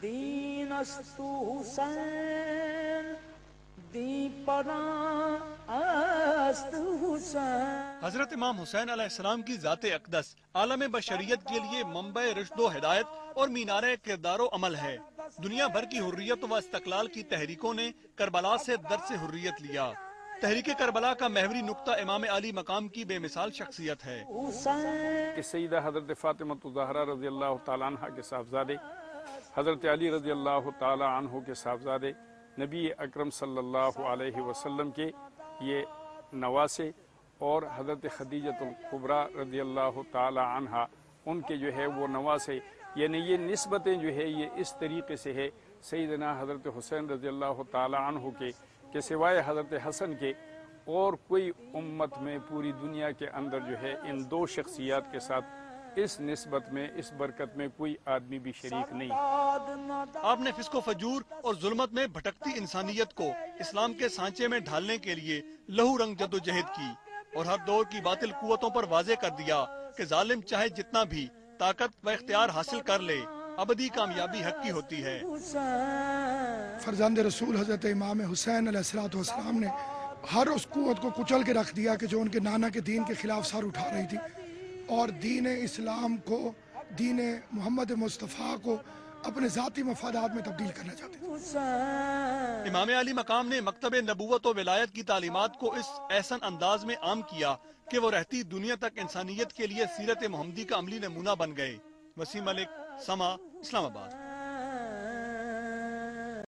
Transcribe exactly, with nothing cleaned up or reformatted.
دین است حسین دی پناہ است حسین۔ حضرت امام حسین علیہ السلام کی ذات اقدس عالم بشریت کے لیے منبع رشد و ہدایت اور مینار کردار و عمل ہے۔ دنیا بھر کی حریت و استقلال کی تحریکوں نے کربلا سے درس حریت لیا۔ تحریک کربلا کا محوری نقطہ امام علی مقام کی بے مثال شخصیت ہے کہ سیدہ حضرت فاطمہ الزہرا رضی اللہ تعالیٰ عنہ کے صاحبزادے، حضرت علی رضی اللہ تعالیٰ عنہ کے صاحبزادے، نبی اکرم صلی اللہ علیہ وسلم کے یہ نواسے، اور حضرت خدیجۃ الکبریٰ رضی اللہ تعالیٰ عنہ ان کے جو ہے وہ نواسے، یعنی یہ نسبتیں جو ہے یہ اس طریقے سے ہے سیدنا حضرت حسین رضی اللہ تعالیٰ عنہ کے کہ سوائے حضرت حسن کے اور کوئی امت میں پوری دنیا کے اندر جو ہے ان دو شخصیات کے ساتھ اس نسبت میں اس برکت میں کوئی آدمی بھی شریک نہیں۔ آپ نے فسق و فجور اور ظلمت میں بھٹکتی انسانیت کو اسلام کے سانچے میں ڈھالنے کے لیے لہو رنگ جد و جہد کی، اور ہر دور کی باطل قوتوں پر واضح کر دیا کہ ظالم چاہے جتنا بھی طاقت و اختیار حاصل کر لے، ابدی کامیابی حق کی ہوتی ہے۔ فرزند رسول حضرت امام حسین علیہ السلام نے ہر اس قوت کو کچل کے رکھ دیا کہ جو ان کے نانا کے دین کے خلاف سر اٹھا رہی تھی، اور دین اسلام کو، دین محمد مصطفیٰ کو اپنے ذاتی مفادات میں تبدیل کرنا چاہتے تھے۔ امام علی مقام نے مکتب نبوت و ولایت کی تعلیمات کو اس احسن انداز میں عام کیا کہ وہ رہتی دنیا تک انسانیت کے لیے سیرت محمدی کا عملی نمونہ بن گئے۔ وسیم ملک، سما، اسلام آباد۔